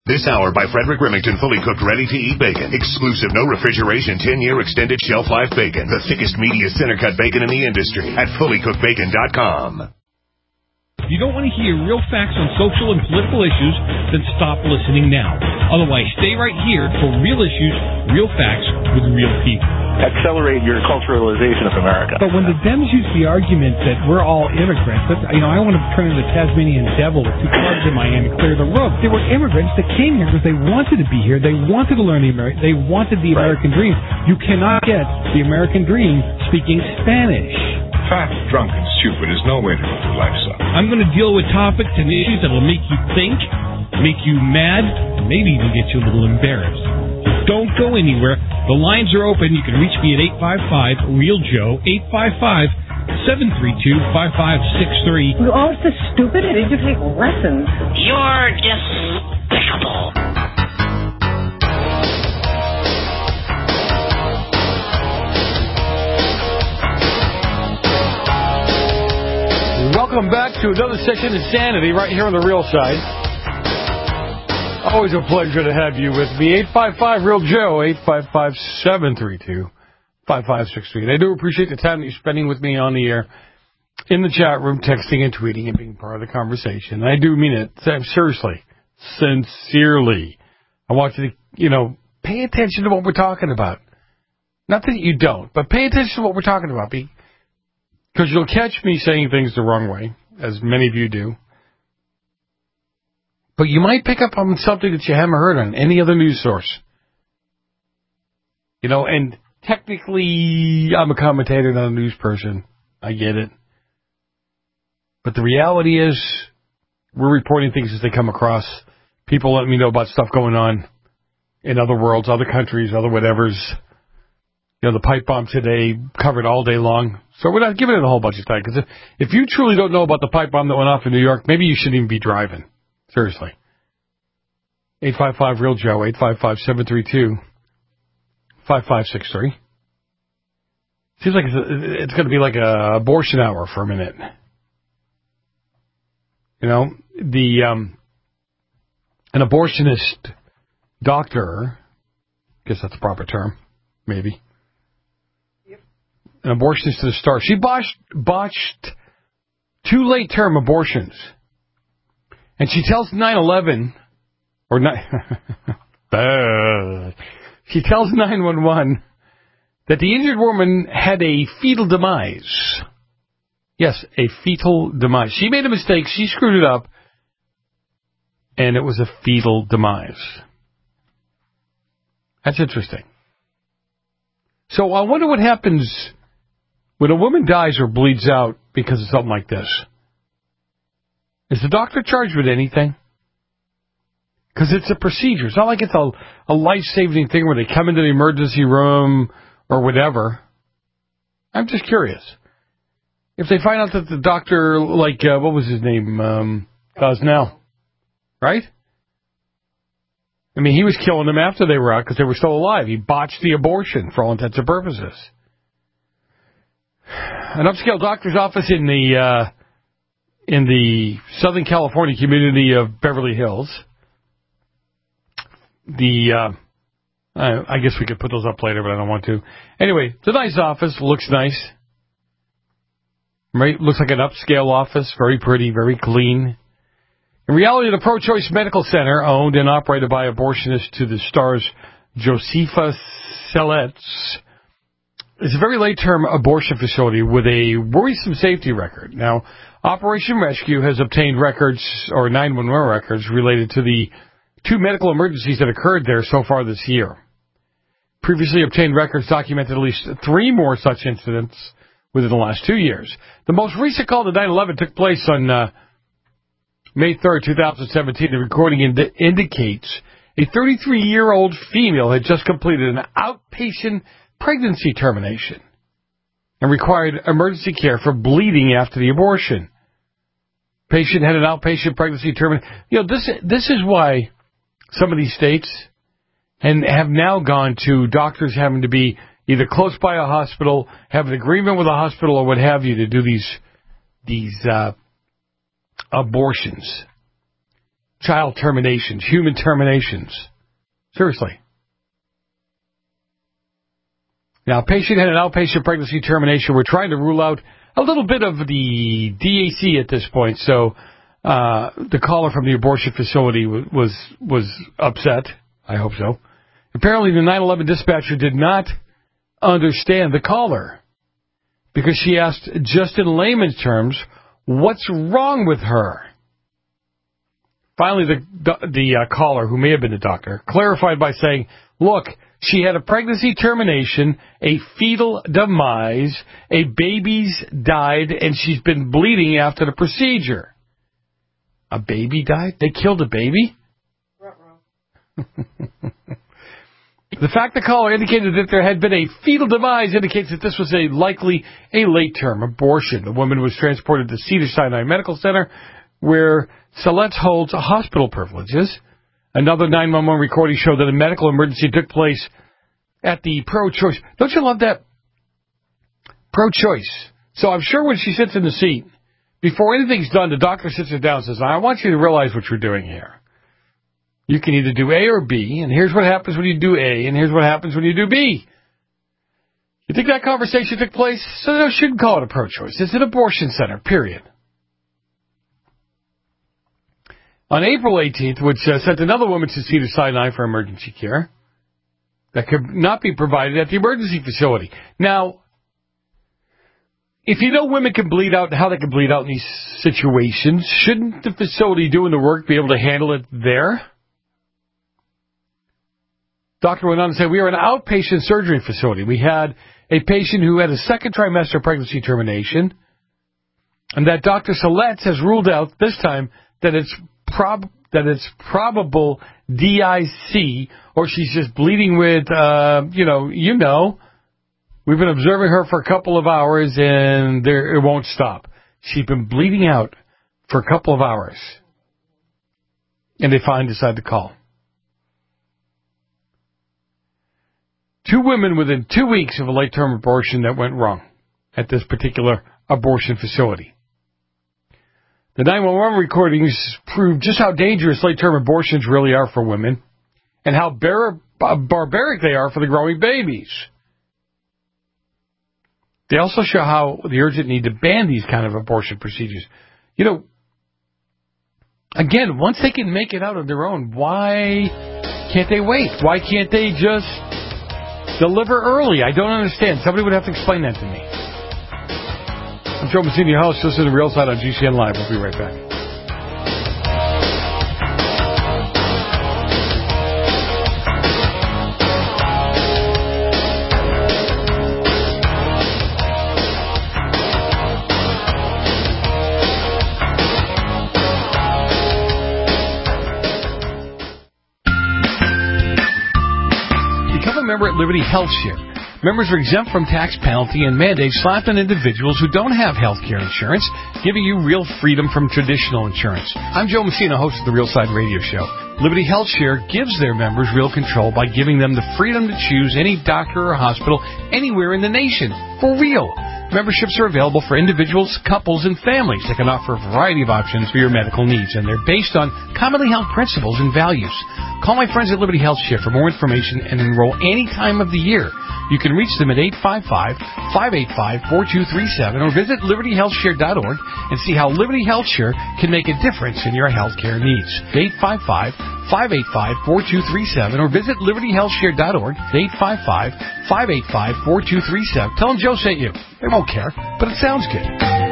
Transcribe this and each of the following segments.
This hour by Frederick Remington, fully cooked, ready-to-eat bacon. Exclusive, no refrigeration, 10-year extended shelf life bacon. The thickest, meatiest center-cut bacon in the industry at fullycookedbacon.com. If you don't want to hear real facts on social and political issues, then stop listening now. Otherwise, stay right here for real issues, real facts with real people. Accelerate your culturalization of America. But when the Dems use the argument that we're all immigrants, I want to turn into the Tasmanian devil with two clubs in my hand and clear the road. They were immigrants that came here because they wanted to be here. They wanted to learn they wanted the American dream. You cannot get the American dream speaking Spanish. Fat, drunk, and stupid is no way to go through life, son. I'm going to deal with topics and issues that will make you think, make you mad, and maybe even get you a little embarrassed. Don't go anywhere. The lines are open. You can reach me at 855-REAL-JOE, 855-732-5563. You're always so stupid. I need to take lessons. You're despicable. Welcome back to another session of Insanity right here on the Real Side. Always a pleasure to have you with me. 855-REAL-JOE, 855-732-5563. And I do appreciate the time that you're spending with me on the air, in the chat room, texting and tweeting and being part of the conversation. And I do mean it. Seriously. Sincerely. I want you to, pay attention to what we're talking about. Not that you don't, but pay attention to what we're talking about. Because you'll catch me saying things the wrong way, as many of you do. But you might pick up on something that you haven't heard on any other news source. And technically, I'm a commentator, not a news person. I get it. But the reality is, we're reporting things as they come across. People let me know about stuff going on in other worlds, other countries, other whatevers. The pipe bomb today covered all day long. So we're not giving it a whole bunch of time. Because if you truly don't know about the pipe bomb that went off in New York, maybe you shouldn't even be driving. Seriously. 855-REAL-JOE, 855-732-5563. Seems like it's going to be like a abortion hour for a minute. An abortionist doctor, I guess that's the proper term, maybe. An abortionist to the star. She botched 2 late-term abortions. And she tells 9/11, she tells 911 that the injured woman had a fetal demise. Yes, a fetal demise. She made a mistake. She screwed it up. And it was a fetal demise. That's interesting. So I wonder what happens when a woman dies or bleeds out because of something like this. Is the doctor charged with anything? Because it's a procedure. It's not like it's a life-saving thing where they come into the emergency room or whatever. I'm just curious. If they find out that the doctor, what was his name? Gosnell. Right? I mean, he was killing them after they were out because they were still alive. He botched the abortion for all intents and purposes. An upscale doctor's office in the Southern California community of Beverly Hills. I guess we could put those up later, but I don't want to. Anyway, it's a nice office. Looks nice. Right? Looks like an upscale office. Very pretty, very clean. In reality, the Pro-Choice Medical Center, owned and operated by abortionist to the stars Josefa Celets, is a very late-term abortion facility with a worrisome safety record. Now, Operation Rescue has obtained records, or 911 records, related to the 2 medical emergencies that occurred there so far this year. Previously obtained records documented at least 3 more such incidents within the last 2 years. The most recent call to 911 took place on May 3rd, 2017. The recording indicates a 33-year-old female had just completed an outpatient pregnancy termination and required emergency care for bleeding after the abortion. Patient had an outpatient pregnancy termination. This is why some of these states have now gone to doctors having to be either close by a hospital, have an agreement with a hospital, or what have you to do these abortions. child terminations, human terminations. Seriously. Now, patient had an outpatient pregnancy termination. We're trying to rule out a little bit of the DAC at this point. So the caller from the abortion facility was upset. I hope so. Apparently, the 911 dispatcher did not understand the caller because she asked, just in layman's terms, what's wrong with her? Finally, the caller, who may have been the doctor, clarified by saying, look, she had a pregnancy termination, a fetal demise, a baby's died, and she's been bleeding after the procedure. A baby died? They killed a baby? The fact the caller indicated that there had been a fetal demise indicates that this was likely a late-term abortion. The woman was transported to Cedars-Sinai Medical Center, where Celeste holds hospital privileges. Another 911 recording showed that a medical emergency took place at the pro-choice. Don't you love that? Pro-choice. So I'm sure when she sits in the seat, before anything's done, the doctor sits her down and says, I want you to realize what you're doing here. You can either do A or B, and here's what happens when you do A, and here's what happens when you do B. You think that conversation took place? So they shouldn't call it a pro-choice. It's an abortion center, period. On April 18th, which sent another woman to Cedars-Sinai for emergency care that could not be provided at the emergency facility. Now, if you know women can bleed out and how they can bleed out in these situations, shouldn't the facility doing the work be able to handle it there? Doctor went on to say, we are an outpatient surgery facility. We had a patient who had a second trimester pregnancy termination, and that Dr. Celeste has ruled out this time that it's probable DIC, or she's just bleeding with, we've been observing her for a couple of hours, and it won't stop. She's been bleeding out for a couple of hours. And they finally decide to call. 2 women within 2 weeks of a late-term abortion that went wrong at this particular abortion facility. The 911 recordings prove just how dangerous late-term abortions really are for women and how barbaric they are for the growing babies. They also show how the urgent need to ban these kind of abortion procedures. Again, once they can make it out on their own, why can't they wait? Why can't they just deliver early? I don't understand. Somebody would have to explain that to me. I'm Joe Messina, your host. Listen to Real Side on GCN Live. We'll be right back. Become a member at Liberty Health Share. Members are exempt from tax penalty and mandates slapped on individuals who don't have health care insurance, giving you real freedom from traditional insurance. I'm Joe Messina, host of the Real Side Radio Show. Liberty Health Share gives their members real control by giving them the freedom to choose any doctor or hospital anywhere in the nation. For real. Memberships are available for individuals, couples, and families that can offer a variety of options for your medical needs, and they're based on commonly held principles and values. Call my friends at Liberty Health Share for more information and enroll any time of the year. You can reach them at 855-585-4237 or visit LibertyHealthShare.org and see how Liberty Health Share can make a difference in your health care needs. 855-585-4237 or visit LibertyHealthShare.org. 855-585-4237. Tell them Joe sent you. They won't care, but it sounds good.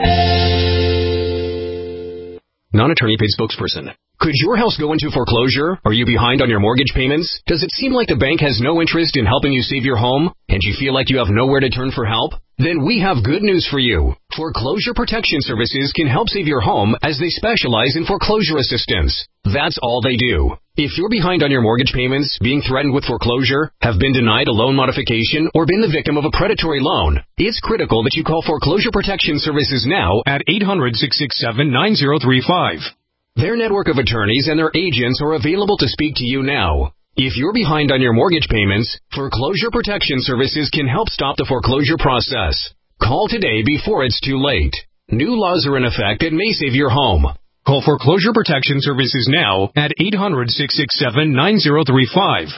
Non-attorney paid spokesperson. Could your house go into foreclosure? Are you behind on your mortgage payments? Does it seem like the bank has no interest in helping you save your home? And you feel like you have nowhere to turn for help? Then we have good news for you. Foreclosure Protection Services can help save your home as they specialize in foreclosure assistance. That's all they do. If you're behind on your mortgage payments, being threatened with foreclosure, have been denied a loan modification, or been the victim of a predatory loan, it's critical that you call Foreclosure Protection Services now at 800-667-9035. Their network of attorneys and their agents are available to speak to you now. If you're behind on your mortgage payments, Foreclosure Protection Services can help stop the foreclosure process. Call today before it's too late. New laws are in effect that may save your home. Call Foreclosure Protection Services now at 800-667-9035.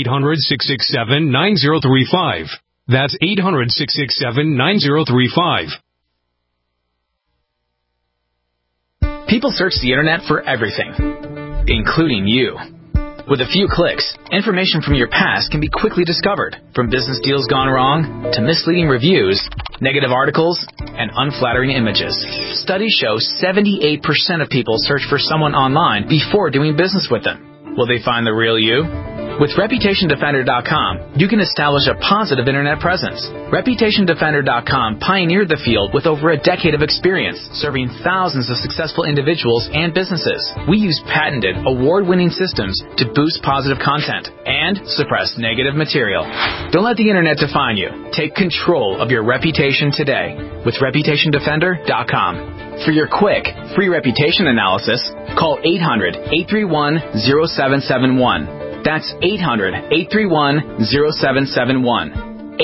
800-667-9035. That's 800-667-9035. People search the internet for everything, including you. With a few clicks, information from your past can be quickly discovered, from business deals gone wrong to misleading reviews, negative articles, and unflattering images. Studies show 78% of people search for someone online before doing business with them. Will they find the real you? With ReputationDefender.com, you can establish a positive internet presence. ReputationDefender.com pioneered the field with over a decade of experience, serving thousands of successful individuals and businesses. We use patented, award-winning systems to boost positive content and suppress negative material. Don't let the internet define you. Take control of your reputation today with ReputationDefender.com. For your quick, free reputation analysis, call 800-831-0771. That's 800-831-0771.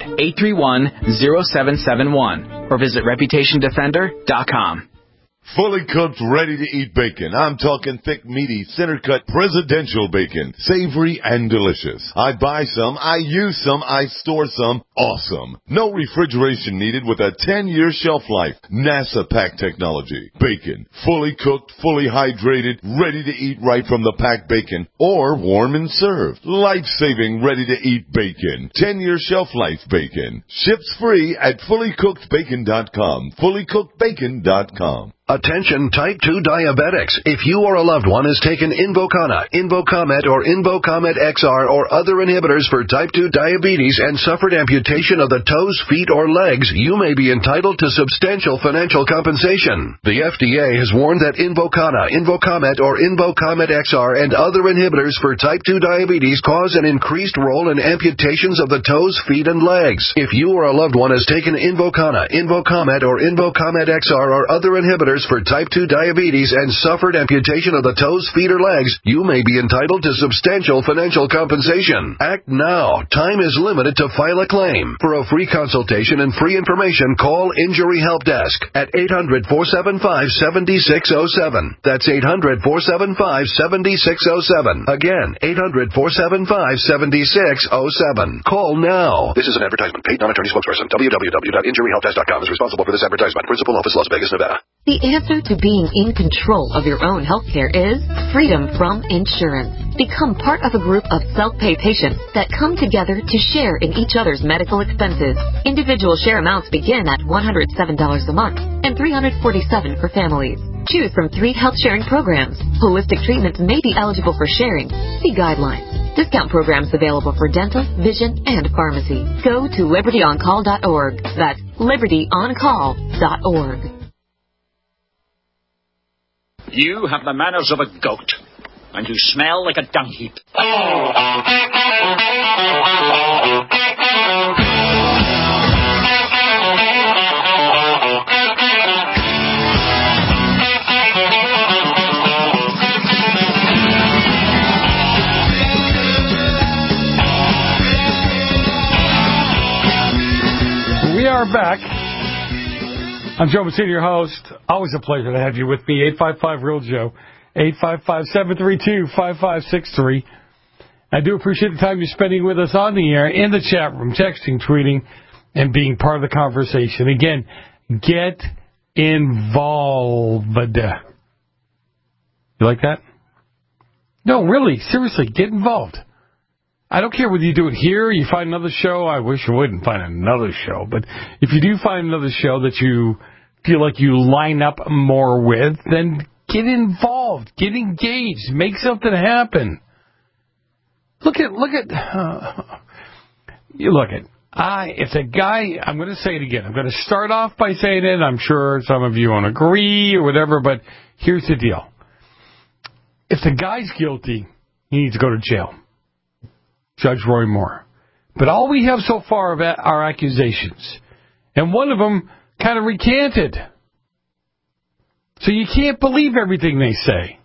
800-831-0771. Or visit ReputationDefender.com. Fully cooked, ready-to-eat bacon. I'm talking thick, meaty, center-cut, presidential bacon. Savory and delicious. I buy some, I use some, I store some. Awesome. No refrigeration needed with a 10-year shelf life. NASA pack technology. Bacon. Fully cooked, fully hydrated, ready to eat right from the packed bacon. Or warm and served. Life-saving, ready-to-eat bacon. 10-year shelf life bacon. Ships free at fullycookedbacon.com. Fullycookedbacon.com. Attention type 2 diabetics. If you or a loved one has taken Invokana, Invokamet, or Invokamet XR or other inhibitors for type 2 diabetes and suffered amputation of the toes, feet, or legs, you may be entitled to substantial financial compensation. The FDA has warned that Invokana, Invokamet, or Invokamet XR and other inhibitors for type 2 diabetes cause an increased role in amputations of the toes, feet, and legs. If you or a loved one has taken Invokana, Invokamet, or Invokamet XR or other inhibitors for type 2 diabetes and suffered amputation of the toes, feet, or legs, you may be entitled to substantial financial compensation. Act now. Time is limited to file a claim. For a free consultation and free information, call Injury Help Desk at 800-475-7607. That's 800-475-7607. Again, 800-475-7607. Call now. This is an advertisement. Paid non-attorney spokesperson. www.injuryhelpdesk.com is responsible for this advertisement. Principal office, Las Vegas, Nevada. The answer to being in control of your own health care is freedom from insurance. Become part of a group of self-pay patients that come together to share in each other's medical expenses. Individual share amounts begin at $107 a month and $347 for families. Choose from 3 health sharing programs. Holistic treatments may be eligible for sharing. See guidelines. Discount programs available for dental, vision, and pharmacy. Go to libertyoncall.org. That's libertyoncall.org. You have the manners of a goat, and you smell like a dung heap. We are back. I'm Joe Messina, your host. Always a pleasure to have you with me. 855-REAL-JOE, 855-732-5563. I do appreciate the time you're spending with us on the air, in the chat room, texting, tweeting, and being part of the conversation. Again, get involved. You like that? No, really, seriously, get involved. I don't care whether you do it here or you find another show. I wish you wouldn't find another show. But if you do find another show that you feel like you line up more with, then get involved. Get engaged. Make something happen. Look at, it's a guy, I'm going to say it again. I'm going to start off by saying it. I'm sure some of you won't agree or whatever, but here's the deal. If the guy's guilty, he needs to go to jail. Judge Roy Moore. But all we have so far are accusations. And one of them kind of recanted. So you can't believe everything they say.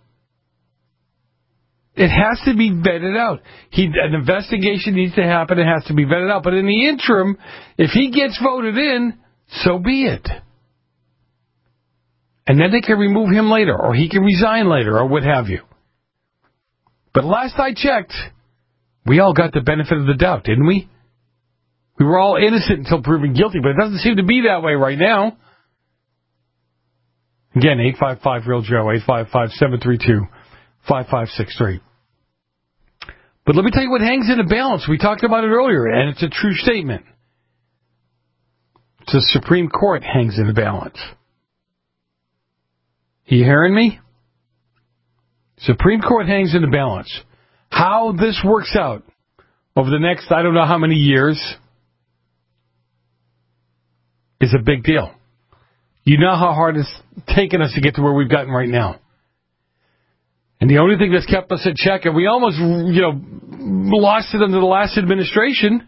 It has to be vetted out. An investigation needs to happen. It has to be vetted out. But in the interim, if he gets voted in, so be it. And then they can remove him later, or he can resign later, or what have you. But last I checked, we all got the benefit of the doubt, didn't we? We were all innocent until proven guilty, but it doesn't seem to be that way right now. Again, 855-REAL-JOE, 855-732-5563. But let me tell you what hangs in the balance. We talked about it earlier, and it's a true statement. The Supreme Court hangs in the balance. You hearing me? Supreme Court hangs in the balance. How this works out over the next, I don't know how many years, is a big deal. You know how hard it's taken us to get to where we've gotten right now. And the only thing that's kept us in check, and we almost, lost it under the last administration.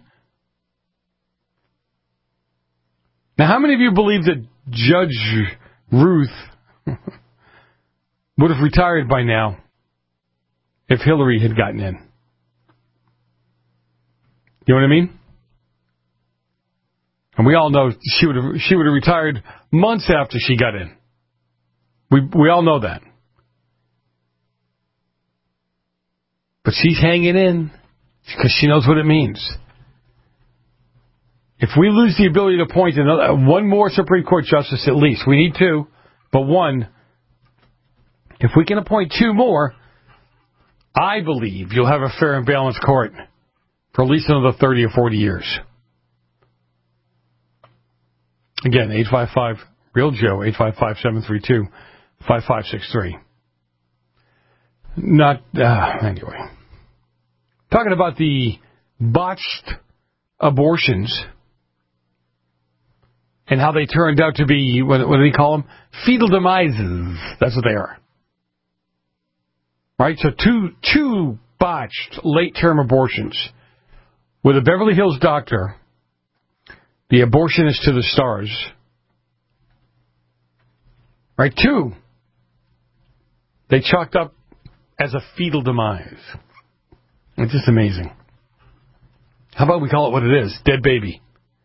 Now, how many of you believe that Judge Ruth would have retired by now if Hillary had gotten in? You know what I mean? And we all know she would have retired months after she got in. We all know that. But she's hanging in because she knows what it means. If we lose the ability to appoint one more Supreme Court justice at least, we need two, but one. If we can appoint two more, I believe you'll have a fair and balanced court for at least another 30 or 40 years. Again, 855-REAL-JOE, 855-732-5563. Anyway. Talking about the botched abortions and how they turned out to be, what do they call them? Fetal demises. That's what they are. Right? So two botched late-term abortions with a Beverly Hills doctor, the abortionist to the stars. Right? Two. They chalked up as a fetal demise. It's just amazing. How about we call it what it is? Dead baby.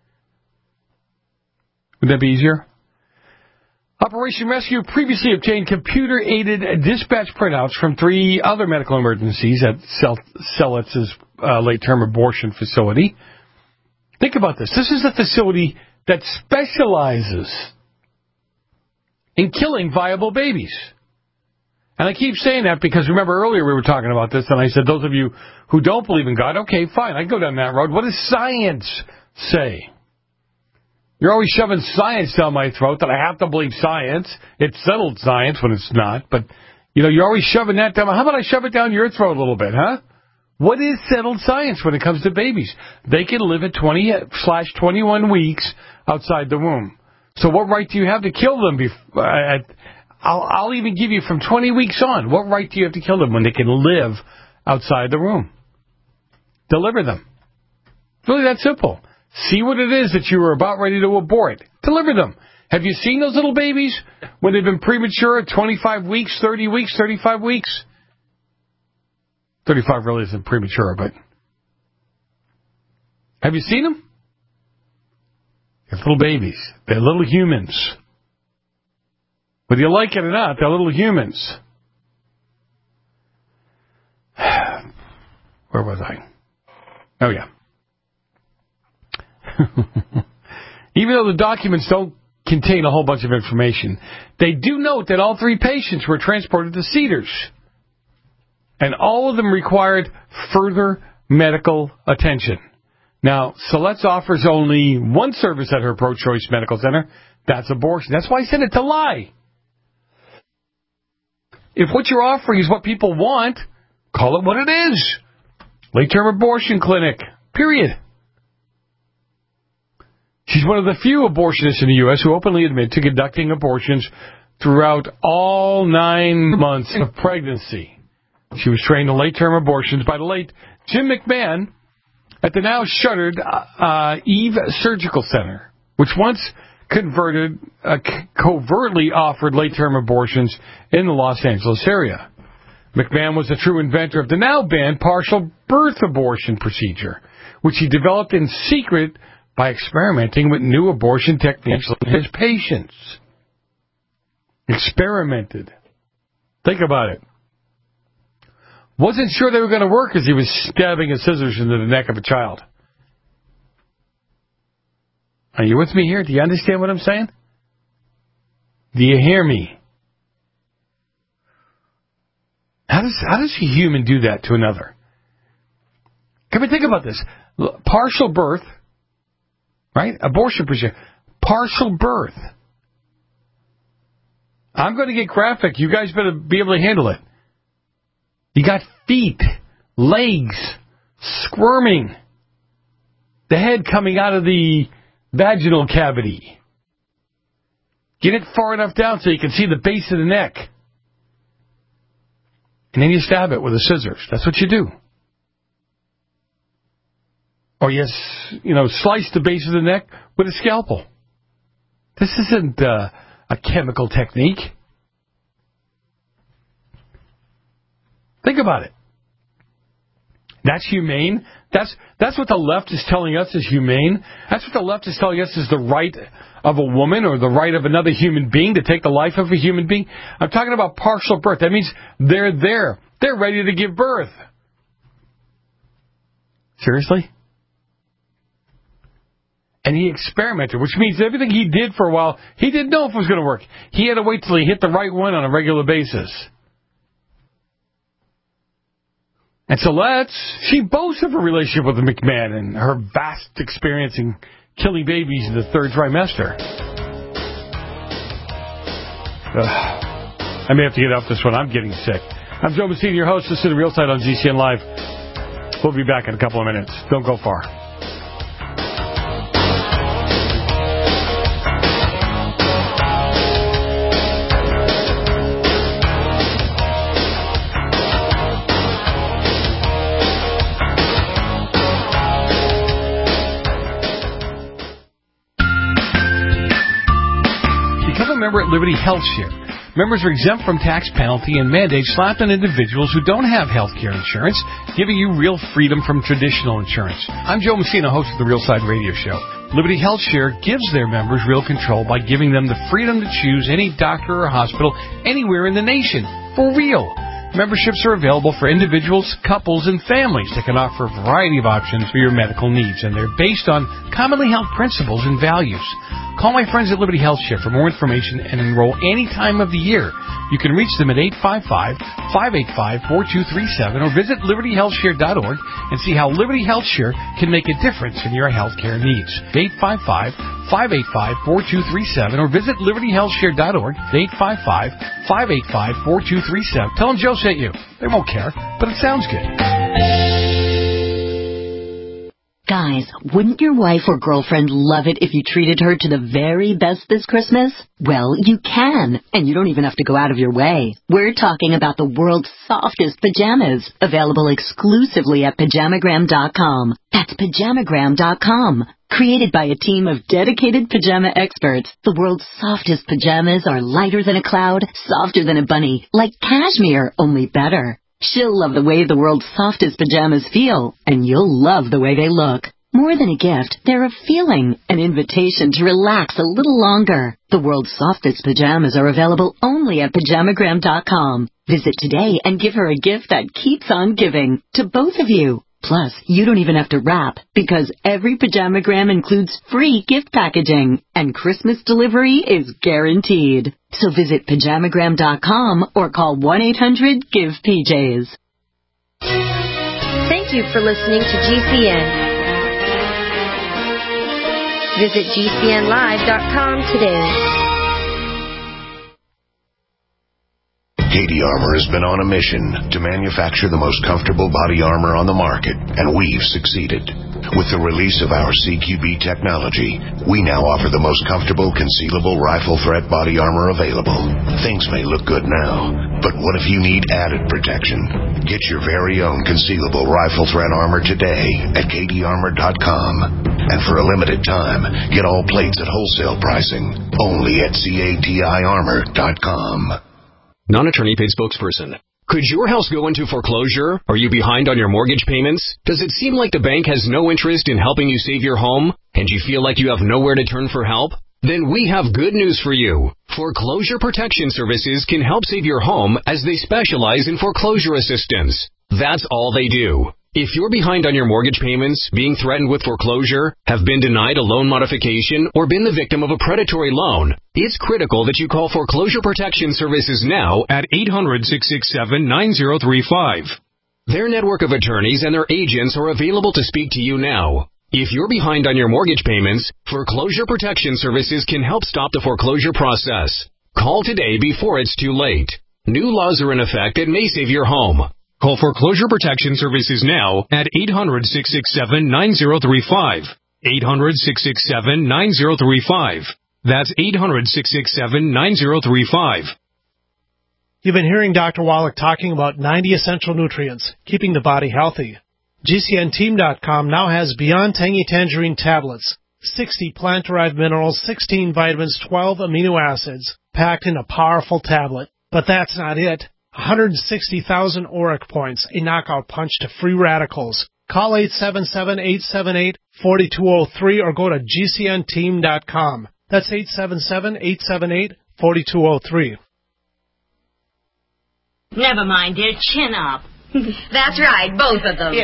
Would that be easier? Operation Rescue previously obtained computer-aided dispatch printouts from 3 other medical emergencies at Seletz's late-term abortion facility. Think about this. This is a facility that specializes in killing viable babies. And I keep saying that because, remember, earlier we were talking about this, and I said, those of you who don't believe in God, okay, fine, I go down that road. What does science say? You're always shoving science down my throat that I have to believe science. It's settled science when it's not, but, you're always shoving that down. How about I shove it down your throat a little bit, huh? What is settled science when it comes to babies? They can live at 20/21 weeks outside the womb. So what right do you have to kill them I'll even give you from 20 weeks on. What right do you have to kill them when they can live outside the womb? Deliver them. It's really that simple. See what it is that you were about ready to abort. Deliver them. Have you seen those little babies when they've been premature at 25 weeks, 30 weeks, 35 weeks? 35 really isn't premature, but have you seen them? They're little babies. They're little humans. Whether you like it or not, they're little humans. Where was I? Oh, yeah. Even though the documents don't contain a whole bunch of information, they do note that all 3 patients were transported to Cedars. And all of them required further medical attention. Now, Seletz offers only one service at her pro-choice medical center. That's abortion. That's why I said it's a lie. If what you're offering is what people want, call it what it is. Late-term abortion clinic. Period. She's one of the few abortionists in the U.S. who openly admit to conducting abortions throughout all 9 months of pregnancy. She was trained in late-term abortions by the late Jim McMahon at the now shuttered Eve Surgical Center, which once covertly offered late-term abortions in the Los Angeles area. McMahon was a true inventor of the now banned partial birth abortion procedure, which he developed in secret by experimenting with new abortion techniques with his patients. Experimented. Think about it. Wasn't sure they were going to work as he was stabbing his scissors into the neck of a child. Are you with me here? Do you understand what I'm saying? Do you hear me? How does a human do that to another? Can we think about this? Partial birth, right? Abortion procedure. Partial birth. I'm going to get graphic. You guys better be able to handle it. You got feet, legs, squirming, the head coming out of the vaginal cavity. Get it far enough down so you can see the base of the neck. And then you stab it with the scissors. That's what you do. Or you slice the base of the neck with a scalpel. This isn't a chemical technique. Think about it. That's humane. That's what the left is telling us is humane. That's what the left is telling us is the right of a woman or the right of another human being to take the life of a human being. I'm talking about partial birth. That means they're there. They're ready to give birth. Seriously? And he experimented, which means everything he did for a while, he didn't know if it was going to work. He had to wait till he hit the right one on a regular basis. And so she boasts of her relationship with McMahon and her vast experience in killing babies in the third trimester. I may have to get off this one. I'm getting sick. I'm Joe Messina, your host. This is The Real Side on GCN Live. We'll be back in a couple of minutes. Don't go far. Member at Liberty Health Share. Members are exempt from tax penalty and mandates slapped on individuals who don't have health care insurance, giving you real freedom from traditional insurance. I'm Joe Messina, host of the Real Side Radio Show. Liberty Health Share gives their members real control by giving them the freedom to choose any doctor or hospital anywhere in the nation. For real. Memberships are available for individuals, couples, and families that can offer a variety of options for your medical needs, and they're based on commonly held principles and values. Call my friends at Liberty Health Share for more information and enroll any time of the year. You can reach them at 855-585-4237 or visit libertyhealthshare.org and see how Liberty Health Share can make a difference in your health care needs. 855-585-4237 or visit libertyhealthshare.org. 855-585-4237. Tell them Joe sent you. They won't care, but it sounds good. Guys, wouldn't your wife or girlfriend love it if you treated her to the very best this Christmas? Well, you can, and you don't even have to go out of your way. We're talking about the world's softest pajamas, available exclusively at Pajamagram.com. That's Pajamagram.com. Created by a team of dedicated pajama experts, the world's softest pajamas are lighter than a cloud, softer than a bunny, like cashmere, only better. She'll love the way the world's softest pajamas feel, and you'll love the way they look. More than a gift, they're a feeling, an invitation to relax a little longer. The world's softest pajamas are available only at Pajamagram.com. Visit today and give her a gift that keeps on giving, to both of you. Plus, you don't even have to wrap, because every Pajamagram includes free gift packaging, and Christmas delivery is guaranteed. So visit Pajamagram.com or call 1-800-GIVE-PJs. Thank you for listening to GCN. Visit GCNlive.com today. Katie Armor has been on a mission to manufacture the most comfortable body armor on the market, and we've succeeded. With the release of our CQB technology, we now offer the most comfortable concealable rifle threat body armor available. Things may look good now, but what if you need added protection? Get your very own concealable rifle threat armor today at KatieArmor.com. And for a limited time, get all plates at wholesale pricing, only at CATIArmor.com. Non-attorney paid spokesperson. Could your house go into foreclosure? Are you behind on your mortgage payments? Does it seem like the bank has no interest in helping you save your home? And you feel like you have nowhere to turn for help? Then we have good news for you. Foreclosure Protection Services can help save your home as they specialize in foreclosure assistance. That's all they do. If you're behind on your mortgage payments, being threatened with foreclosure, have been denied a loan modification, or been the victim of a predatory loan, it's critical that you call Foreclosure Protection Services now at 800-667-9035. Their network of attorneys and their agents are available to speak to you now. If you're behind on your mortgage payments, Foreclosure Protection Services can help stop the foreclosure process. Call today before it's too late. New laws are in effect that may save your home. Call Foreclosure Protection Services now at 800-667-9035. 800-667-9035. That's 800-667-9035. You've been hearing Dr. Wallach talking about 90 essential nutrients, keeping the body healthy. GCNteam.com now has Beyond Tangy Tangerine tablets, 60 plant-derived minerals, 16 vitamins, 12 amino acids, packed in a powerful tablet. But that's not it. 160,000 auric points, a knockout punch to free radicals. Call 877-878-4203 or go to GCNteam.com. That's 877-878-4203. Never mind, dear. Chin up. That's right, both of them. Yeah.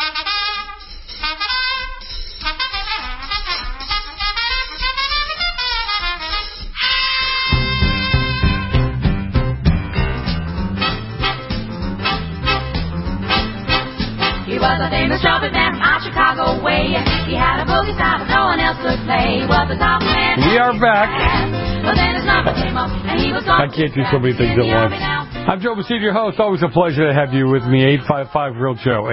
He was a famous trumpet man from out Chicago way. He had a boogie style that no one else could play. He was the top man. We are back. But then his number came up and he was gone. I can't do so many things at once. I'm Joe Bastide, your host. Always a pleasure to have you with me. 855-REAL-JOE,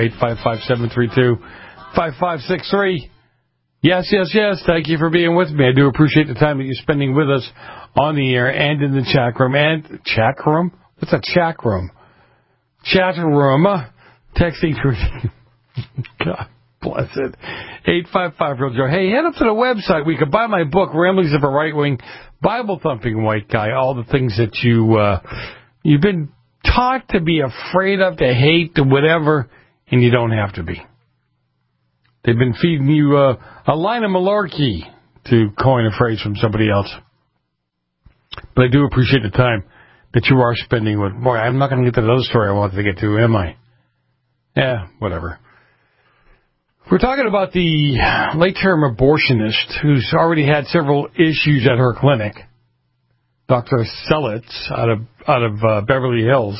855-732-5563. Yes. Thank you for being with me. I do appreciate the time that you're spending with us on the air and in the chat room. And chat room? What's a chat room? Chat room. Texting through. God bless it. 855-REAL-JOE. Hey, head up to the website. We can buy my book, Ramblings of a Right-Wing Bible-Thumping White Guy. All the things that you've been taught to be afraid of, to hate, to whatever, and you don't have to be. They've been feeding you a line of malarkey, to coin a phrase from somebody else. But I do appreciate the time that you are spending with. Boy, I'm not going to get to the other story I wanted to get to, am I? Yeah, whatever. We're talking about the late-term abortionist who's already had several issues at her clinic, Dr. Selitz out of Beverly Hills.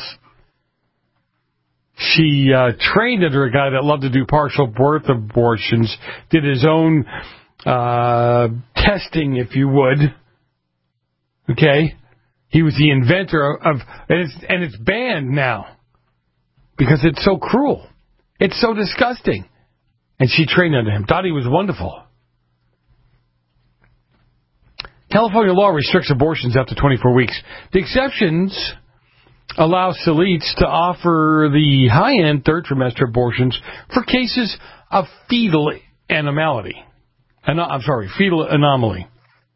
She trained under a guy that loved to do partial birth abortions, did his own testing, if you would. Okay? He was the inventor of, and it's banned now because it's so cruel. It's so disgusting. And she trained under him. Thought he was wonderful. California law restricts abortions after 24 weeks. The exceptions allow Selitz to offer the high-end third trimester abortions for cases of fetal anomaly. Fetal anomaly.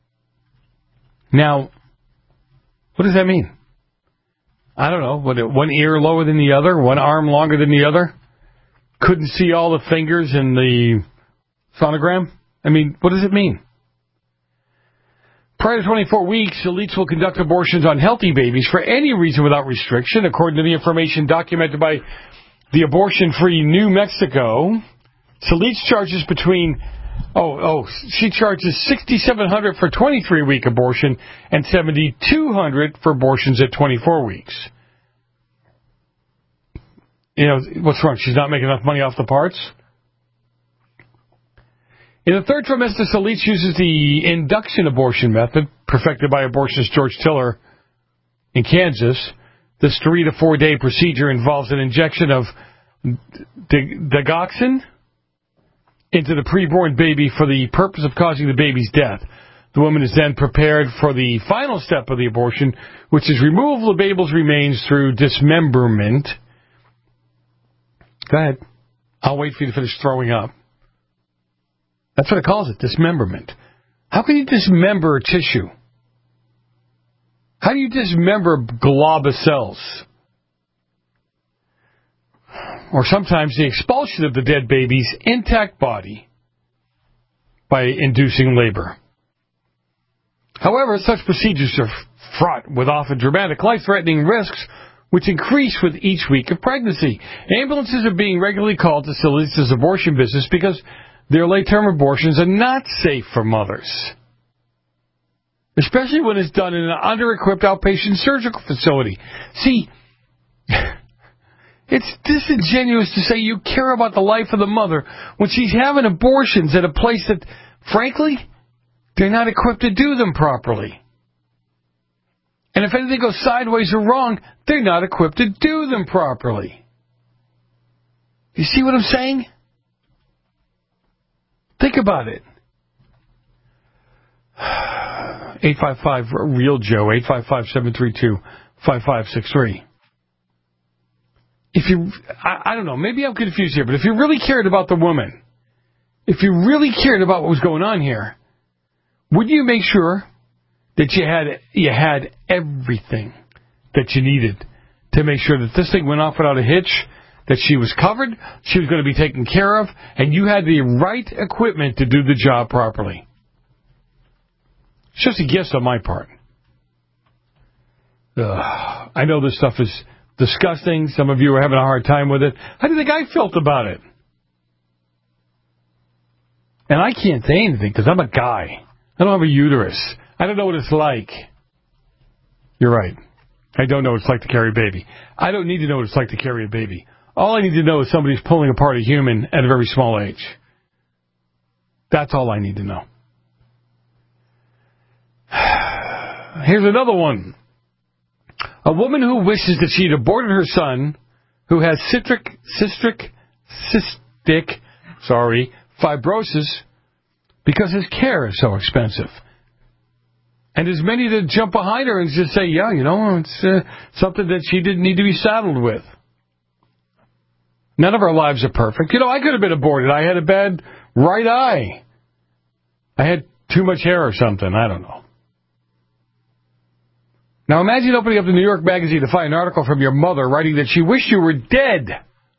Now, what does that mean? I don't know. One ear lower than the other? One arm longer than the other? Couldn't see all the fingers in the sonogram? I mean, what does it mean? Prior to 24 weeks, Selitz will conduct abortions on healthy babies for any reason without restriction, according to the information documented by the Abortion-Free New Mexico. Selitz charges she charges $6,700 for 23-week abortion and $7,200 for abortions at 24 weeks. You know, what's wrong? She's not making enough money off the parts? In the third trimester, Selitz uses the induction abortion method, perfected by abortionist George Tiller in Kansas. This 3 to 4 day procedure involves an injection of digoxin into the preborn baby for the purpose of causing the baby's death. The woman is then prepared for the final step of the abortion, which is removal of the baby's remains through dismemberment. Go ahead. I'll wait for you to finish throwing up. That's what it calls it, dismemberment. How can you dismember tissue? How do you dismember a glob of cells? Or sometimes the expulsion of the dead baby's intact body by inducing labor. However, such procedures are fraught with often dramatic, life-threatening risks, which increase with each week of pregnancy. Ambulances are being regularly called to solicit abortion business because their late-term abortions are not safe for mothers, especially when it's done in an under-equipped outpatient surgical facility. See, it's disingenuous to say you care about the life of the mother when she's having abortions at a place that, frankly, they're not equipped to do them properly. And if anything goes sideways or wrong, they're not equipped to do them properly. You see what I'm saying? Think about it. 855-REAL-JOE, 855-732-5563. If you, I don't know, maybe I'm confused here, but if you really cared about the woman, if you really cared about what was going on here, would you make sure that you had everything that you needed to make sure that this thing went off without a hitch, that she was covered, she was going to be taken care of, and you had the right equipment to do the job properly? It's just a guess on my part. I know this stuff is disgusting. Some of you are having a hard time with it. How do you think I felt about it? And I can't say anything because I'm a guy. I don't have a uterus. I don't know what it's like. You're right. I don't know what it's like to carry a baby. I don't need to know what it's like to carry a baby. All I need to know is somebody's pulling apart a human at a very small age. That's all I need to know. Here's another one. A woman who wishes that she'd aborted her son, who has cystic fibrosis, because his care is so expensive. And there's many that jump behind her and just say, yeah, you know, it's something that she didn't need to be saddled with. None of our lives are perfect. You know, I could have been aborted. I had a bad right eye. I had too much hair or something. I don't know. Now imagine opening up the New York Magazine to find an article from your mother writing that she wished you were dead.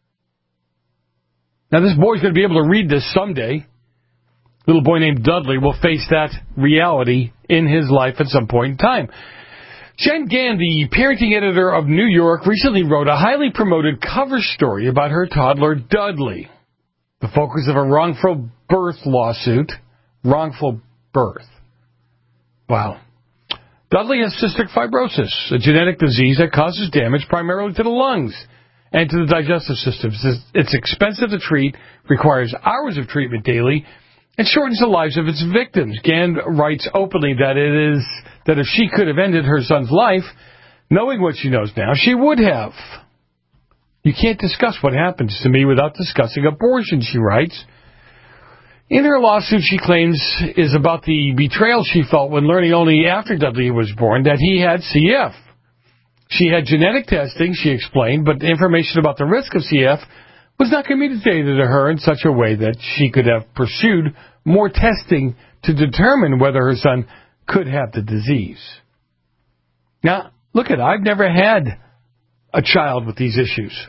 Now this boy's going to be able to read this someday. Little boy named Dudley will face that reality in his life at some point in time. Jen Gann, the parenting editor of New York, recently wrote a highly promoted cover story about her toddler Dudley. The focus of a wrongful birth lawsuit. Wrongful birth. Wow. Dudley has cystic fibrosis, a genetic disease that causes damage primarily to the lungs and to the digestive system. It's expensive to treat, requires hours of treatment daily, and shortens the lives of its victims. Gann writes openly that if she could have ended her son's life, knowing what she knows now, she would have. You can't discuss what happens to me without discussing abortion, she writes. In her lawsuit, she claims, is about the betrayal she felt when learning only after Dudley was born that he had CF. She had genetic testing, she explained, but information about the risk of CF was not communicated to her in such a way that she could have pursued more testing to determine whether her son could have the disease. Now, look at it. I've never had a child with these issues.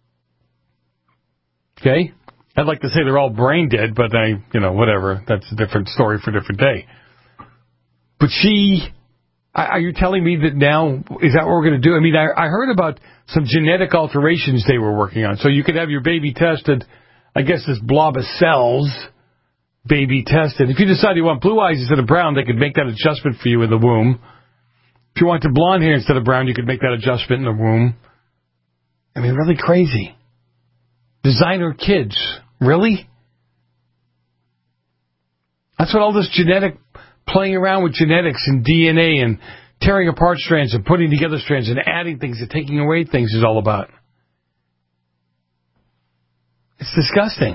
Okay? I'd like to say they're all brain dead, but whatever. That's a different story for a different day. But are you telling me that now, is that what we're going to do? I mean, I heard about some genetic alterations they were working on. So you could have your baby tested, I guess this blob of cells, baby tested. If you decide you want blue eyes instead of brown, they could make that adjustment for you in the womb. If you wanted blonde hair instead of brown, you could make that adjustment in the womb. I mean, really crazy. Designer kids. Really? That's what all this genetic, playing around with genetics and DNA and tearing apart strands and putting together strands and adding things and taking away things is all about. It's disgusting.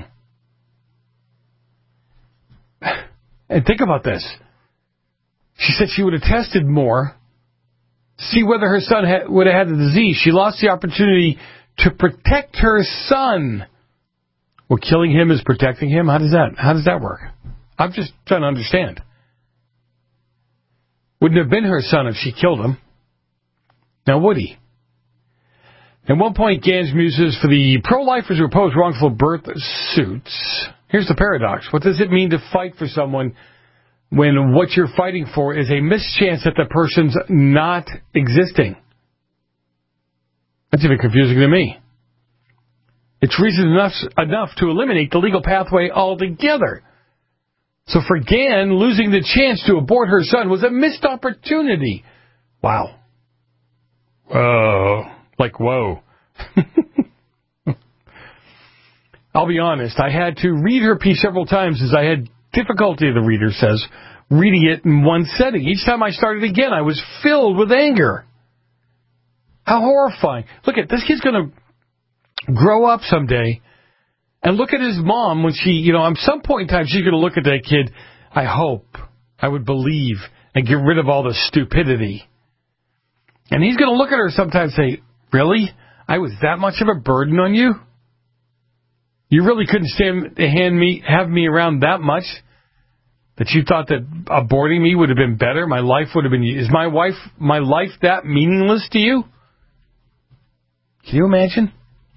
And think about this. She said she would have tested more to see whether her son would have had the disease. She lost the opportunity to protect her son. Well, killing him is protecting him? How does that work? I'm just trying to understand. Wouldn't have been her son if she killed him. Now, would he? At one point, Gann's muses for the pro-lifers who oppose wrongful birth suits. Here's the paradox. What does it mean to fight for someone when what you're fighting for is a mischance that the person's not existing. That's even confusing to me. It's reason enough to eliminate the legal pathway altogether. So for Gann, losing the chance to abort her son was a missed opportunity. Wow. Whoa. I'll be honest, I had to read her piece several times as I had difficulty, the reader says, reading it in one setting. Each time I started again, I was filled with anger. How horrifying. Look at this kid's going to grow up someday and look at his mom when she, at some point in time, she's going to look at that kid, I hope, I would believe, and get rid of all the stupidity. And he's going to look at her sometime and say, really? I was that much of a burden on you? You really couldn't have me around that much that you thought that aborting me would have been better? My life would have been... Is my life that meaningless to you? Can you imagine?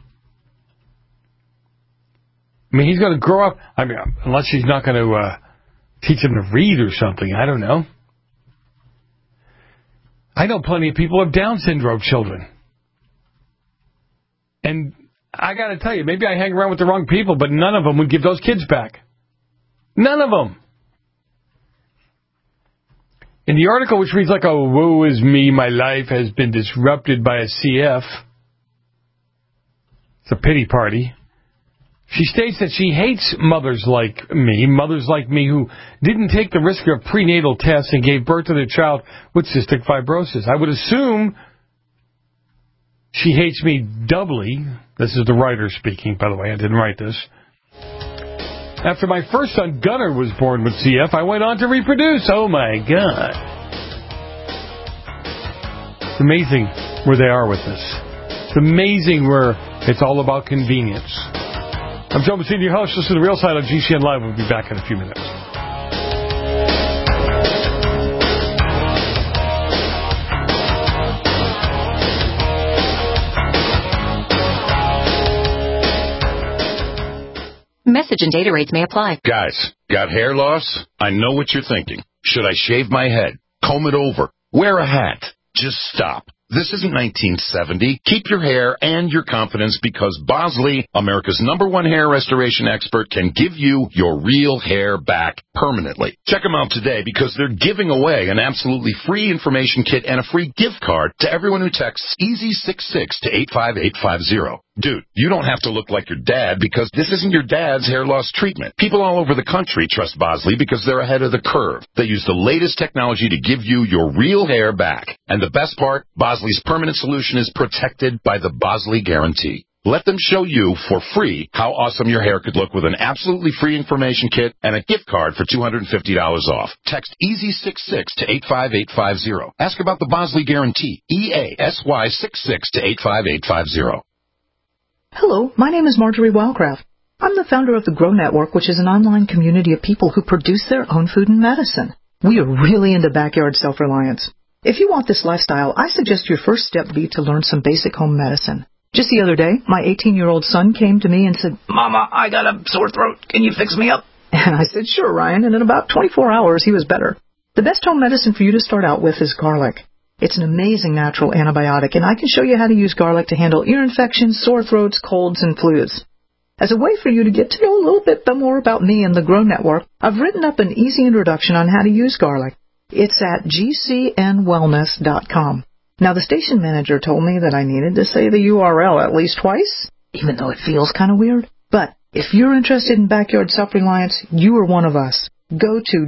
I mean, he's going to grow up... I mean, unless she's not going to teach him to read or something. I don't know. I know plenty of people have Down syndrome children. And I got to tell you, maybe I hang around with the wrong people, but none of them would give those kids back. None of them. In the article, which reads like, oh, woe is me, my life has been disrupted by a CF. It's a pity party. She states that she hates mothers like me who didn't take the risk of prenatal tests and gave birth to their child with cystic fibrosis. I would assume she hates me doubly. This is the writer speaking, by the way. I didn't write this. After my first son, Gunnar, was born with CF, I went on to reproduce. Oh, my God. It's amazing where they are with this. It's amazing where it's all about convenience. I'm Joe Messina, your host. This is The Real Side on GCN Live. We'll be back in a few minutes. Message and data rates may apply. Guys, got hair loss? I know what you're thinking. Should I shave my head? Comb it over? Wear a hat? Just stop. This isn't 1970. Keep your hair and your confidence because Bosley, America's #1 hair restoration expert, can give you your real hair back permanently. Check them out today because they're giving away an absolutely free information kit and a free gift card to everyone who texts EASY66 to 85850. Dude, you don't have to look like your dad because this isn't your dad's hair loss treatment. People all over the country trust Bosley because they're ahead of the curve. They use the latest technology to give you your real hair back. And the best part, Bosley's permanent solution is protected by the Bosley Guarantee. Let them show you for free how awesome your hair could look with an absolutely free information kit and a gift card for $250 off. Text EASY66 to 85850. Ask about the Bosley Guarantee. EASY66 to 85850. Hello, my name is Marjorie Wildcraft. I'm the founder of the Grow Network, which is an online community of people who produce their own food and medicine. We are really into backyard self-reliance. If you want this lifestyle, I suggest your first step be to learn some basic home medicine. Just the other day, my 18-year-old son came to me and said, Mama, I got a sore throat. Can you fix me up? And I said, sure, Ryan. And in about 24 hours, he was better. The best home medicine for you to start out with is garlic. It's an amazing natural antibiotic, and I can show you how to use garlic to handle ear infections, sore throats, colds, and flus. As a way for you to get to know a little bit more about me and the Grow Network, I've written up an easy introduction on how to use garlic. It's at gcnwellness.com. Now, the station manager told me that I needed to say the URL at least twice, even though it feels kind of weird. But if you're interested in backyard self-reliance, you are one of us. Go to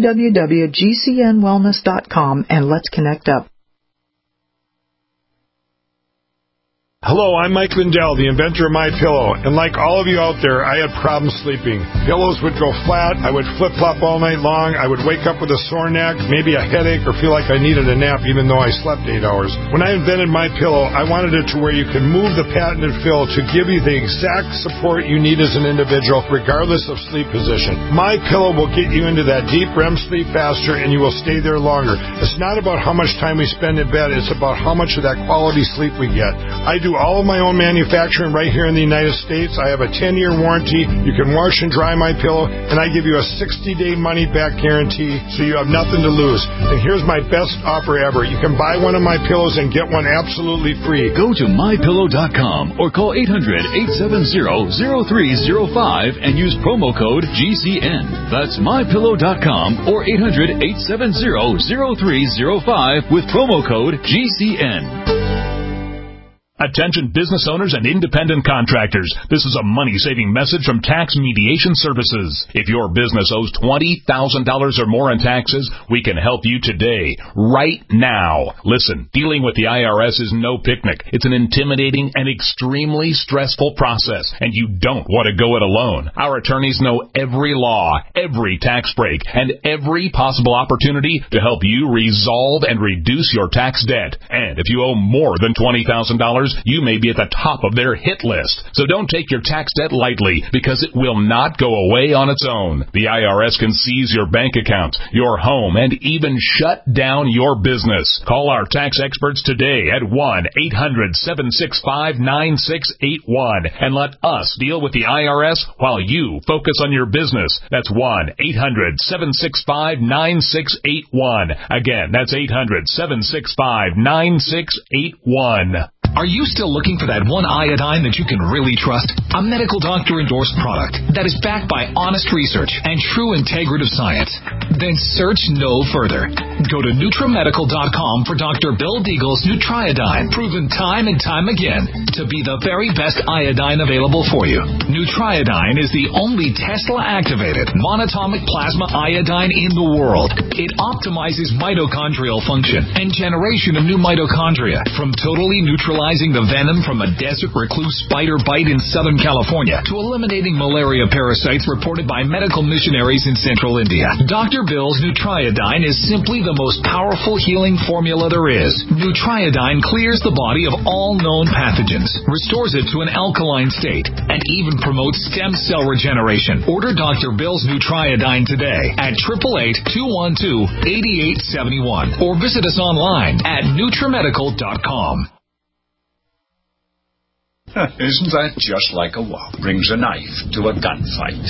www.gcnwellness.com and let's connect up. Hello, I'm Mike Lindell, the inventor of MyPillow, and like all of you out there, I had problems sleeping. Pillows would go flat, I would flip-flop all night long, I would wake up with a sore neck, maybe a headache, or feel like I needed a nap even though I slept 8 hours. When I invented MyPillow, I wanted it to where you can move the patented fill to give you the exact support you need as an individual, regardless of sleep position. MyPillow will get you into that deep REM sleep faster, and you will stay there longer. It's not about how much time we spend in bed, it's about how much of that quality sleep we get. I do do all of my own manufacturing right here in the United States. I have a 10-year warranty. You can wash and dry my pillow, and I give you a 60-day money-back guarantee, so you have nothing to lose. And here's my best offer ever. You can buy one of my pillows and get one absolutely free. Go to mypillow.com or call 800-870-0305 and use promo code GCN. That's mypillow.com or 800-870-0305 with promo code GCN. Attention business owners and independent contractors. This is a money-saving message from Tax Mediation Services. If your business owes $20,000 or more in taxes, we can help you today, right now. Listen, dealing with the IRS is no picnic. It's an intimidating and extremely stressful process, and you don't want to go it alone. Our attorneys know every law, every tax break, and every possible opportunity to help you resolve and reduce your tax debt. And if you owe more than $20,000, you may be at the top of their hit list. So don't take your tax debt lightly, because it will not go away on its own. The IRS can seize your bank account, your home, and even shut down your business. Call our tax experts today at 1-800-765-9681 and let us deal with the IRS while you focus on your business. That's 1-800-765-9681. Again, that's 800-765-9681. Are you still looking for that one iodine that you can really trust? A medical doctor-endorsed product that is backed by honest research and true integrative science? Then search no further. Go to NutriMedical.com for Dr. Bill Deagle's Nutriodine, proven time and time again to be the very best iodine available for you. Nutriodine is the only Tesla-activated monatomic plasma iodine in the world. It optimizes mitochondrial function and generation of new mitochondria from totally neutralizing the venom from a desert recluse spider bite in Southern California to eliminating malaria parasites reported by medical missionaries in Central India. Dr. Bill's Nutriodine is simply the most powerful healing formula there is. Nutriodine clears the body of all known pathogens, restores it to an alkaline state, and even promotes stem cell regeneration. Order Dr. Bill's Nutriodine today at 888-212-8871 or visit us online at NutriMedical.com. Isn't that just like a wop? Brings a knife to a gunfight.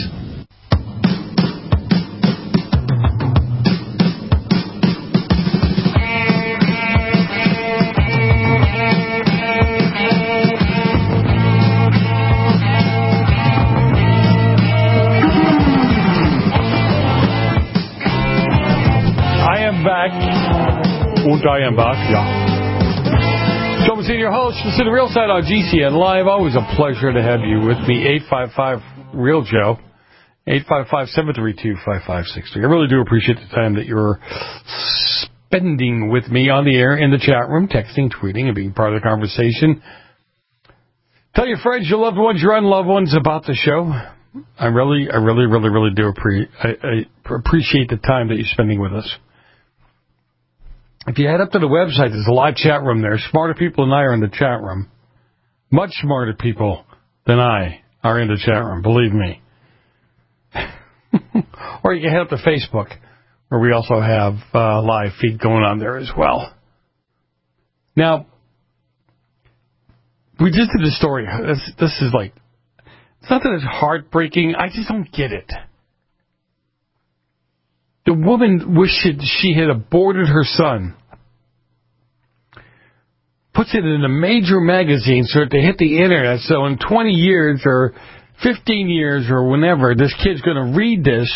I am back. Und I am back, yeah. Joe Mazzini, your host. Listen to The Real Side on GCN Live. Always a pleasure to have you with me. 855-REAL-JOE. 855-732-5563. I really do appreciate the time that you're spending with me on the air, in the chat room, texting, tweeting, and being part of the conversation. Tell your friends, your loved ones, your unloved ones about the show. I really do appreciate the time that you're spending with us. If you head up to the website, there's a live chat room there. Smarter people than I are in the chat room. Much smarter people than I are in the chat room, believe me. Or you can head up to Facebook, where we also have a live feed going on there as well. Now, we just did a story. This is like, it's not that it's heartbreaking. I just don't get it. The woman wished she had aborted her son. Puts it in a major magazine so that they hit the internet. So in 20 years or 15 years or whenever, this kid's going to read this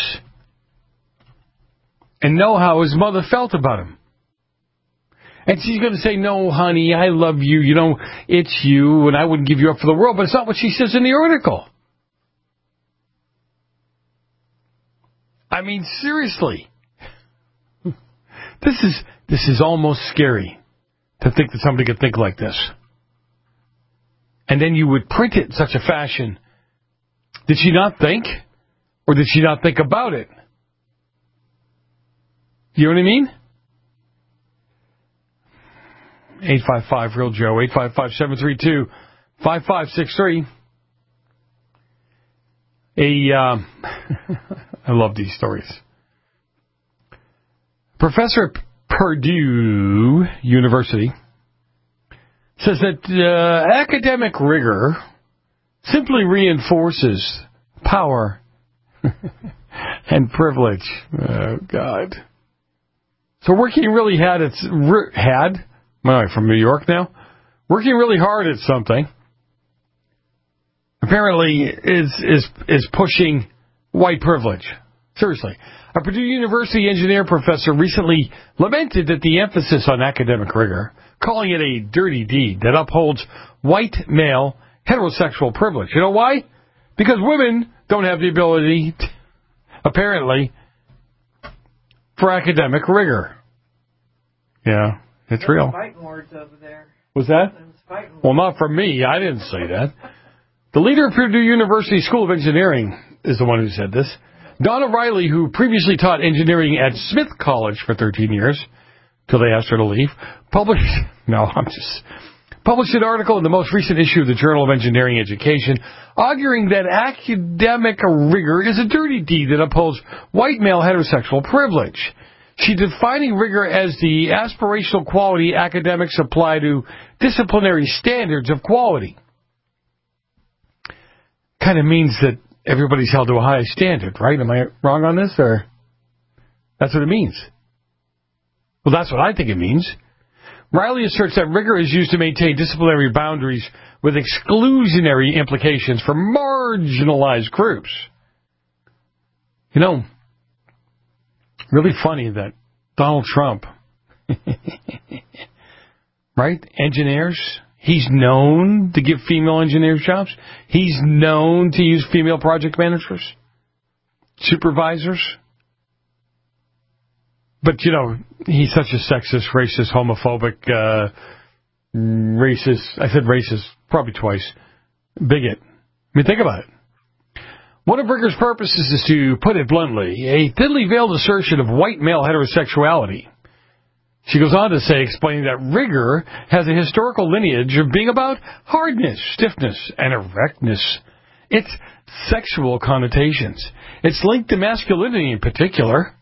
and know how his mother felt about him. And she's going to say, no, honey, I love you. You know, it's you, and I wouldn't give you up for the world. But it's not what she says in the article. I mean, seriously. This is almost scary to think that somebody could think like this. And then you would print it in such a fashion. Did she not think? Or did she not think about it? You know what I mean? 855-REAL-JOE, 855-732-5563. I love these stories. Professor at Purdue University says that academic rigor simply reinforces power and privilege. Oh, God. So working really hard at... from New York now? Working really hard at something apparently is pushing white privilege. Seriously. A Purdue University engineer professor recently lamented that the emphasis on academic rigor, calling it a dirty deed that upholds white male heterosexual privilege. You know why? Because women don't have the ability, apparently, for academic rigor. Yeah, it's real. Fighting words over there. Was that? Well, not from me. I didn't say that. The leader of Purdue University School of Engineering is the one who said this. Donna Riley, who previously taught engineering at Smith College for 13 years, till they asked her to leave, published an article in the most recent issue of the Journal of Engineering Education, arguing that academic rigor is a dirty deed that upholds white male heterosexual privilege. She defining rigor as the aspirational quality academics apply to disciplinary standards of quality. Kind of means that everybody's held to a high standard, right? Am I wrong on this, or that's what it means? Well, that's what I think it means. Riley asserts that rigor is used to maintain disciplinary boundaries with exclusionary implications for marginalized groups. You know, really funny that Donald Trump, right? Engineers, he's known to give female engineers jobs. He's known to use female project managers, supervisors. But, you know, he's such a sexist, racist, homophobic, racist, I said racist probably twice, bigot. I mean, think about it. One of rigor's purposes is, to put it bluntly, a thinly veiled assertion of white male heterosexuality. She goes on to say, explaining that rigor has a historical lineage of being about hardness, stiffness, and erectness. Its sexual connotations. It's linked to masculinity in particular.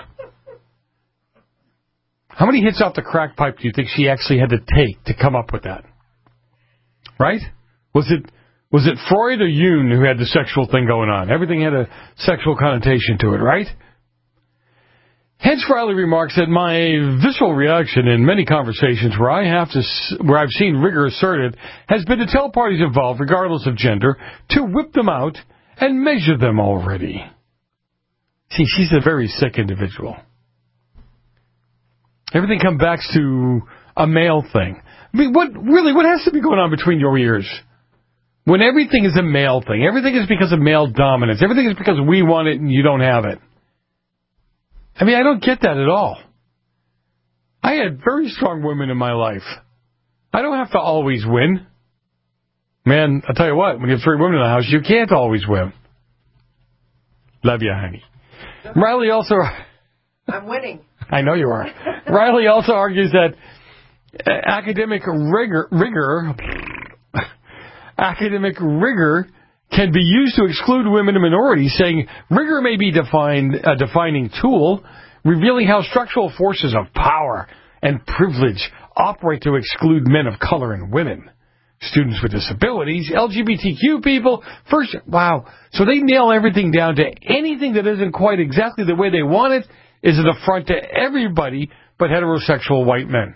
How many hits off the crack pipe do you think she actually had to take to come up with that? Right? Was it Freud or Jung who had the sexual thing going on? Everything had a sexual connotation to it, right? Hence, Riley remarks that my visceral reaction in many conversations where I've seen rigor asserted has been to tell parties involved, regardless of gender, to whip them out and measure them already. See, she's a very sick individual. Everything comes back to a male thing. I mean, what has to be going on between your ears? When everything is a male thing, everything is because of male dominance, everything is because we want it and you don't have it. I mean, I don't get that at all. I had very strong women in my life. I don't have to always win. Man, I'll tell you what, when you have 3 women in the house, you can't always win. Love you, honey. Riley also... I'm winning. I know you are. Riley also argues that academic rigor can be used to exclude women and minorities, saying rigor may be a defining tool, revealing how structural forces of power and privilege operate to exclude men of color and women, students with disabilities, LGBTQ people. Wow. So they nail everything down to anything that isn't quite exactly the way they want it is an affront to everybody but heterosexual white men.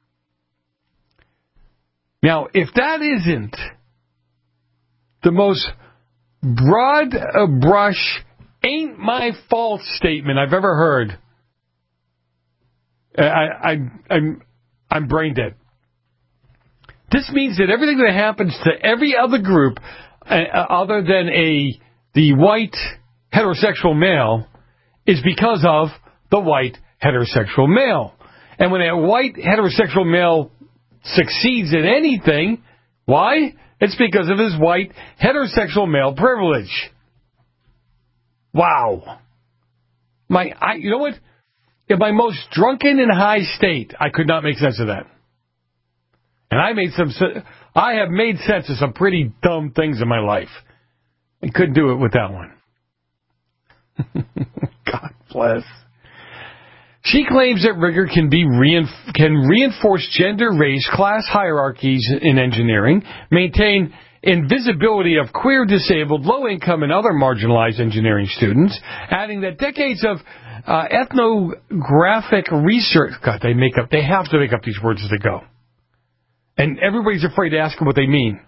Now, if that isn't the most broad brush, ain't my fault statement I've ever heard, I'm brain dead. This means that everything that happens to every other group other than the white heterosexual male is because of the white heterosexual male. And when a white heterosexual male succeeds at anything, why? It's because of his white heterosexual male privilege. Wow. You know what? In my most drunken and high state, I could not make sense of that. And I have made sense of some pretty dumb things in my life. I couldn't do it with that one. God bless. She claims that rigor can reinforce gender, race, class hierarchies in engineering, maintain invisibility of queer, disabled, low-income, and other marginalized engineering students, adding that decades of ethnographic research... God, they have to make up these words as they go. And everybody's afraid to ask them what they mean.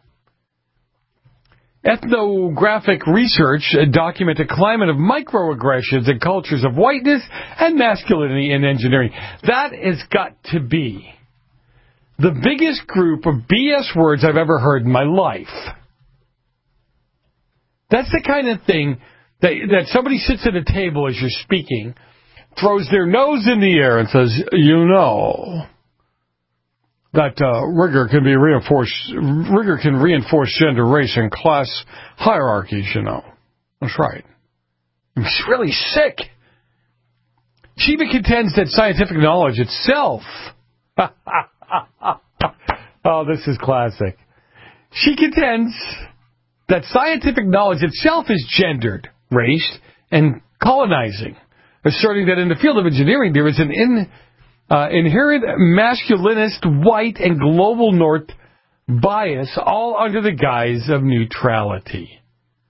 Ethnographic research document a climate of microaggressions and cultures of whiteness and masculinity in engineering. That has got to be the biggest group of BS words I've ever heard in my life. That's the kind of thing that somebody sits at a table as you're speaking, throws their nose in the air and says, you know, that rigor can reinforce gender, race, and class hierarchies, you know. That's right. It's really sick. She even contends that scientific knowledge itself... Oh, this is classic. She contends that scientific knowledge itself is gendered, raced, and colonizing, asserting that in the field of engineering there is an inherent masculinist, white, and global north bias, all under the guise of neutrality.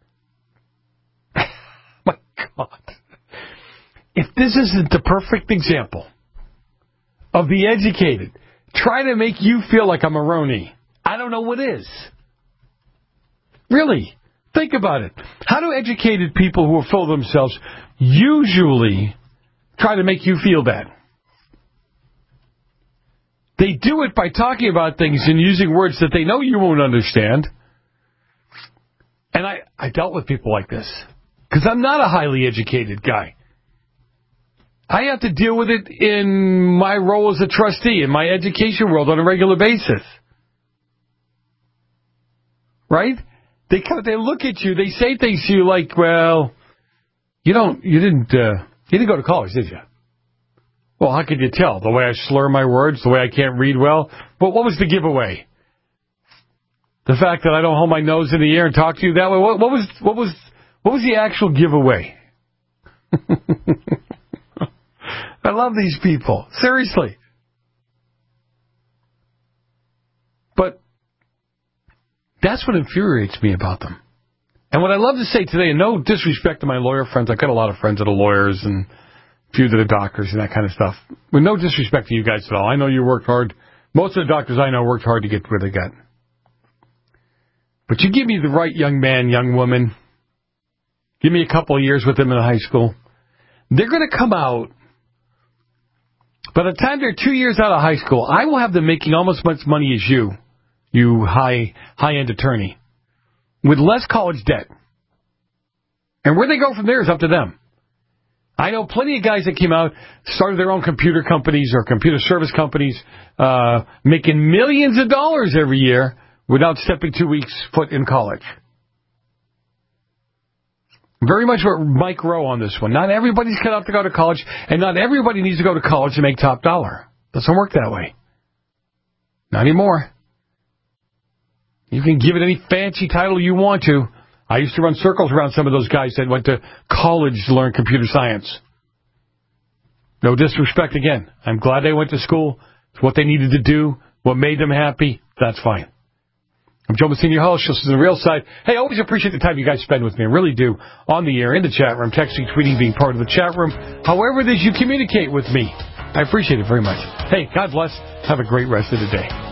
My God. If this isn't the perfect example of the educated trying to make you feel like a Maroney, I don't know what is. Really, think about it. How do educated people who are full of themselves usually try to make you feel bad? They do it by talking about things and using words that they know you won't understand. And I dealt with people like this because I'm not a highly educated guy. I have to deal with it in my role as a trustee in my education world on a regular basis. Right? They look at you, they say things to you like, well, you didn't go to college, did you? Well, how could you tell? The way I slur my words, the way I can't read well? But what was the giveaway? The fact that I don't hold my nose in the air and talk to you that way? What was the actual giveaway? I love these people. Seriously. But that's what infuriates me about them. And what I love to say today, and no disrespect to my lawyer friends, I've got a lot of friends that are lawyers and a few that are doctors and that kind of stuff. With no disrespect to you guys at all. I know you worked hard. Most of the doctors I know worked hard to get where they got. But you give me the right young man, young woman, give me a couple of years with them in high school, they're going to come out. By the time they're 2 years out of high school, I will have them making almost as much money as you high-end attorney, with less college debt. And where they go from there is up to them. I know plenty of guys that came out, started their own computer companies or computer service companies, making millions of dollars every year without stepping 2 weeks foot in college. Very much what Mike Rowe on this one. Not everybody's cut out to go to college, and not everybody needs to go to college to make top dollar. Doesn't work that way. Not anymore. You can give it any fancy title you want to. I used to run circles around some of those guys that went to college to learn computer science. No disrespect again. I'm glad they went to school. It's what they needed to do, what made them happy. That's fine. I'm Joe Messina, your host. This is The Real Side. Hey, I always appreciate the time you guys spend with me. I really do. On the air, in the chat room, texting, tweeting, being part of the chat room. However it is you communicate with me. I appreciate it very much. Hey, God bless. Have a great rest of the day.